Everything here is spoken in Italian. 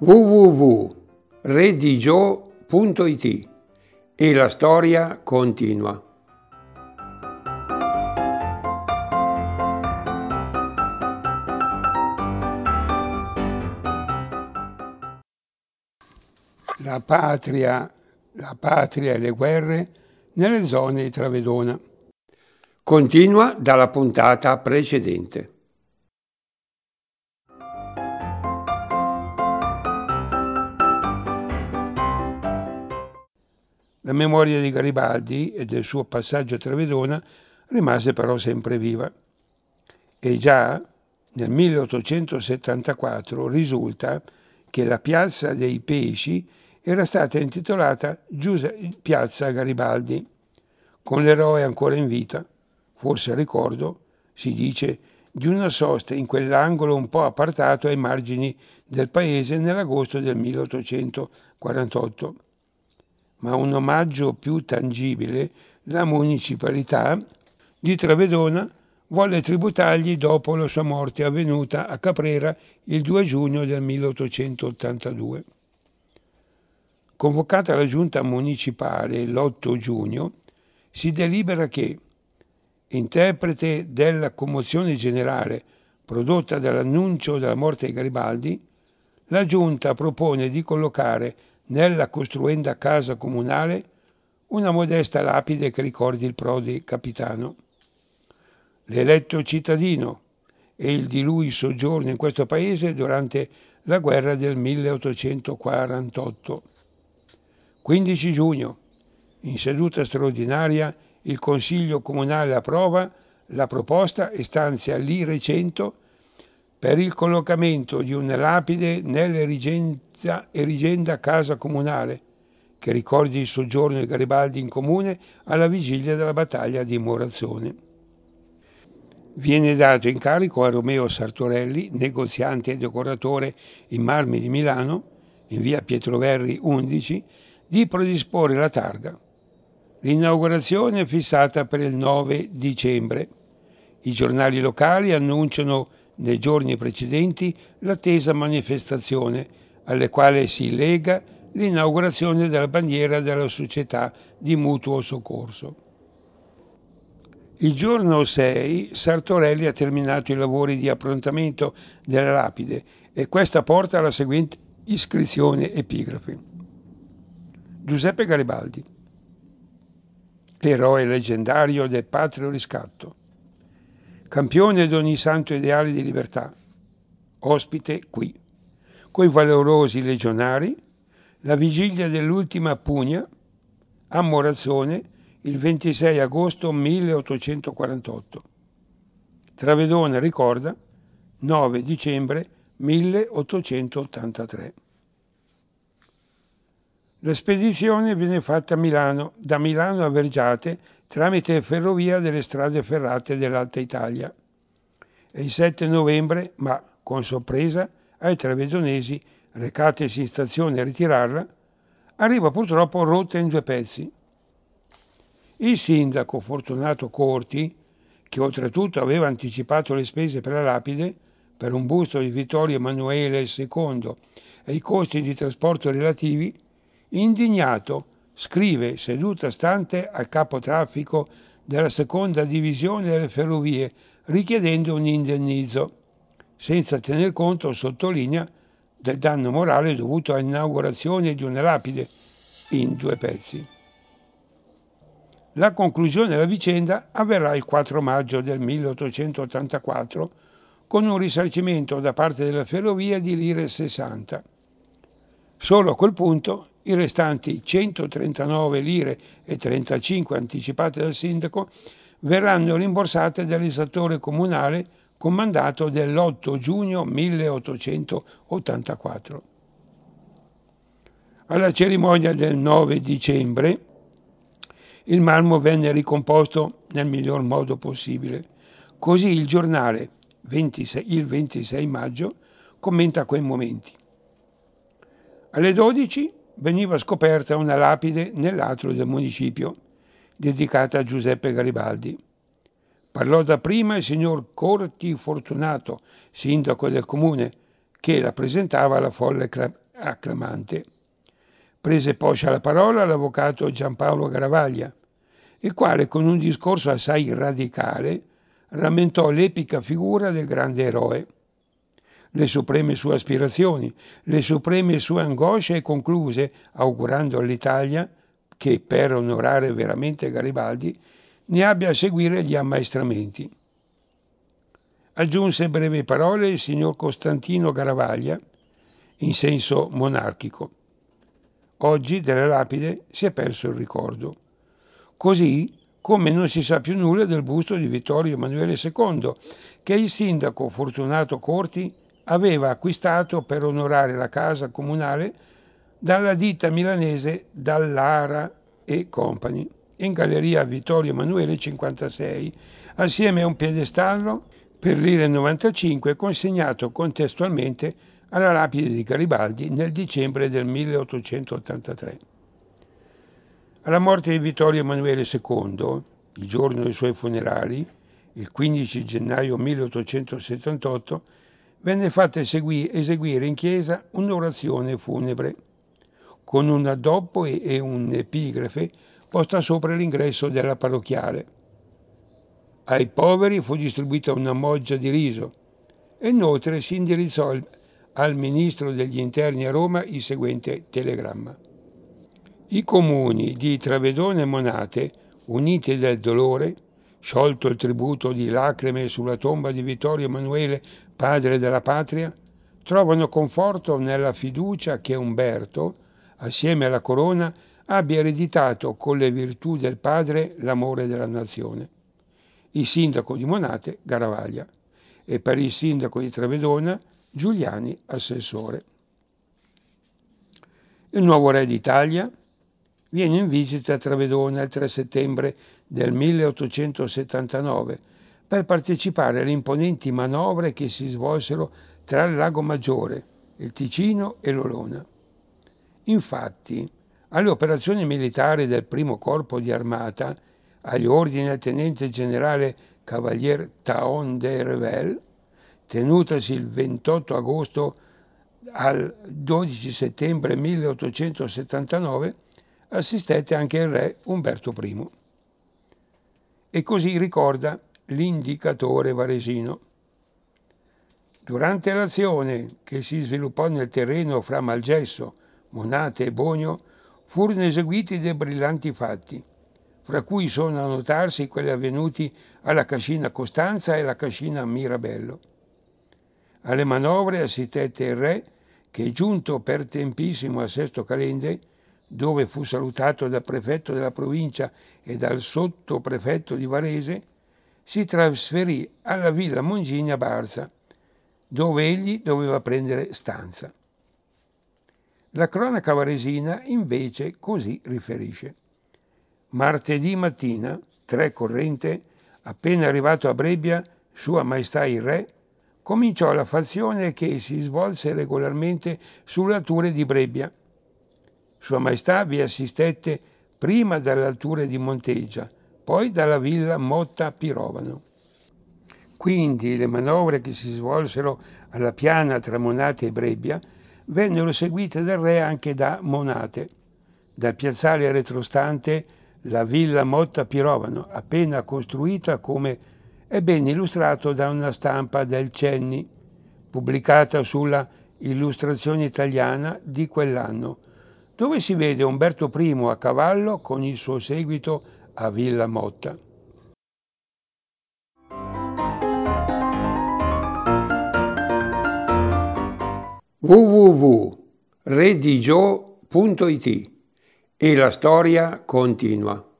www.redigio.it e la storia continua. La patria e le guerre nelle zone di Travedona. Continua dalla puntata precedente. La memoria di Garibaldi e del suo passaggio a Travedona rimase però sempre viva. E già nel 1874 risulta che la piazza dei Pesci era stata intitolata Piazza Garibaldi, con l'eroe ancora in vita, forse a ricordo, si dice, di una sosta in quell'angolo un po' appartato ai margini del paese nell'agosto del 1848. Ma un omaggio più tangibile la municipalità di Travedona volle tributargli dopo la sua morte avvenuta a Caprera il 2 giugno del 1882. Convocata la giunta municipale l'8 giugno, si delibera che, interprete della commozione generale prodotta dall'annuncio della morte di Garibaldi, la giunta propone di collocare nella costruenda casa comunale una modesta lapide che ricordi il prode capitano. L'eletto cittadino e il di lui soggiorno in questo paese durante la guerra del 1848. 15 giugno, in seduta straordinaria, il Consiglio Comunale approva la proposta e stanzia lire 100 per il collocamento di una lapide nell'erigenda casa comunale, che ricordi il soggiorno di Garibaldi in comune alla vigilia della battaglia di Morazzone. Viene dato incarico a Romeo Sartorelli, negoziante e decoratore in marmi di Milano, in via Pietro-Verri 11, di predisporre la targa. L'inaugurazione è fissata per il 9 dicembre. I giornali locali annunciano nei giorni precedenti l'attesa manifestazione, alle quale si lega l'inaugurazione della bandiera della società di mutuo soccorso. Il giorno 6 Sartorelli ha terminato i lavori di approntamento della lapide e questa porta alla seguente iscrizione epigrafe. Giuseppe Garibaldi, eroe leggendario del patrio riscatto, campione di ogni santo ideale di libertà, ospite qui, coi valorosi legionari, la vigilia dell'ultima pugna, a Morazzone, il 26 agosto 1848. Travedona ricorda 9 dicembre 1883. La spedizione viene fatta a Milano, da Milano a Vergiate tramite ferrovia delle strade ferrate dell'Alta Italia. E il 7 novembre, ma con sorpresa, ai travedonesi, recatesi in stazione a ritirarla, arriva purtroppo rotta in due pezzi. Il sindaco Fortunato Corti, che oltretutto aveva anticipato le spese per la lapide, per un busto di Vittorio Emanuele II e i costi di trasporto relativi, indignato scrive seduta stante al capo traffico della seconda divisione delle ferrovie richiedendo un indennizzo, senza tener conto, sottolinea, del danno morale dovuto all'inaugurazione di una lapide in due pezzi. La conclusione della vicenda avverrà il 4 maggio del 1884 con un risarcimento da parte della ferrovia di lire 60. Solo a quel punto i restanti 139 lire e 35 anticipate dal sindaco verranno rimborsate dall'esattore comunale con mandato dell'8 giugno 1884. Alla cerimonia del 9 dicembre il marmo venne ricomposto nel miglior modo possibile. Così il giornale, il 26 maggio, commenta quei momenti. Alle 12 veniva scoperta una lapide nell'atrio del municipio, dedicata a Giuseppe Garibaldi. Parlò dapprima il signor Corti Fortunato, sindaco del comune, che la presentava alla acclamante. Prese poscia la parola l'avvocato Giampaolo Garavaglia, il quale con un discorso assai radicale rammentò l'epica figura del grande eroe, le supreme sue aspirazioni, le supreme sue angosce e concluse augurando all'Italia che per onorare veramente Garibaldi ne abbia a seguire gli ammaestramenti. Aggiunse brevi parole il signor Costantino Garavaglia in senso monarchico. Oggi della lapide si è perso il ricordo. Così come non si sa più nulla del busto di Vittorio Emanuele II, che il sindaco Fortunato Corti aveva acquistato per onorare la casa comunale dalla ditta milanese Dallara e Company, in galleria Vittorio Emanuele 56, assieme a un piedestallo per l'Ire 95 consegnato contestualmente alla lapide di Garibaldi nel dicembre del 1883. Alla morte di Vittorio Emanuele II, il giorno dei suoi funerali, il 15 gennaio 1878, venne fatta eseguire in chiesa un'orazione funebre, con un addobbo e un'epigrafe posta sopra l'ingresso della parrocchiale. Ai poveri fu distribuita una moggia di riso e inoltre si indirizzò al ministro degli interni a Roma il seguente telegramma. I comuni di Travedone e Monate, uniti dal dolore, sciolto il tributo di lacrime sulla tomba di Vittorio Emanuele, padre della patria, trovano conforto nella fiducia che Umberto, assieme alla corona, abbia ereditato con le virtù del padre l'amore della nazione. Il sindaco di Monate, Garavaglia, e per il sindaco di Travedona, Giuliani, assessore. Il nuovo re d'Italia viene in visita a Travedona il 3 settembre del 1879 per partecipare alle imponenti manovre che si svolsero tra il Lago Maggiore, il Ticino e l'Olona. Infatti, alle operazioni militari del primo corpo di armata, agli ordini del tenente generale Cavalier Taon de Revel, tenutasi il 28 agosto al 12 settembre 1879, assistette anche il re Umberto I. E così ricorda l'indicatore varesino. Durante l'azione che si sviluppò nel terreno fra Malgesso, Monate e Bogno, furono eseguiti dei brillanti fatti, fra cui sono a notarsi quelli avvenuti alla Cascina Costanza e alla Cascina Mirabello. Alle manovre assistette il re che, giunto per tempissimo a Sesto Calende, dove fu salutato dal prefetto della provincia e dal sottoprefetto di Varese, si trasferì alla Villa Mongini a Barza, dove egli doveva prendere stanza. La cronaca varesina invece così riferisce. Martedì mattina, 3 corrente, appena arrivato a Brebbia, Sua Maestà il Re, cominciò la fazione che si svolse regolarmente sulle alture di Brebbia. Sua Maestà vi assistette prima dalle alture di Monteggia, poi dalla villa Motta Pirovano. Quindi le manovre che si svolsero alla piana tra Monate e Brebbia vennero seguite dal re anche da Monate. Dal piazzale retrostante la villa Motta Pirovano, appena costruita come è ben illustrato da una stampa del Cenni, pubblicata sulla Illustrazione Italiana di quell'anno, dove si vede Umberto I a cavallo con il suo seguito a Villa Motta. www.redigio.it e la storia continua.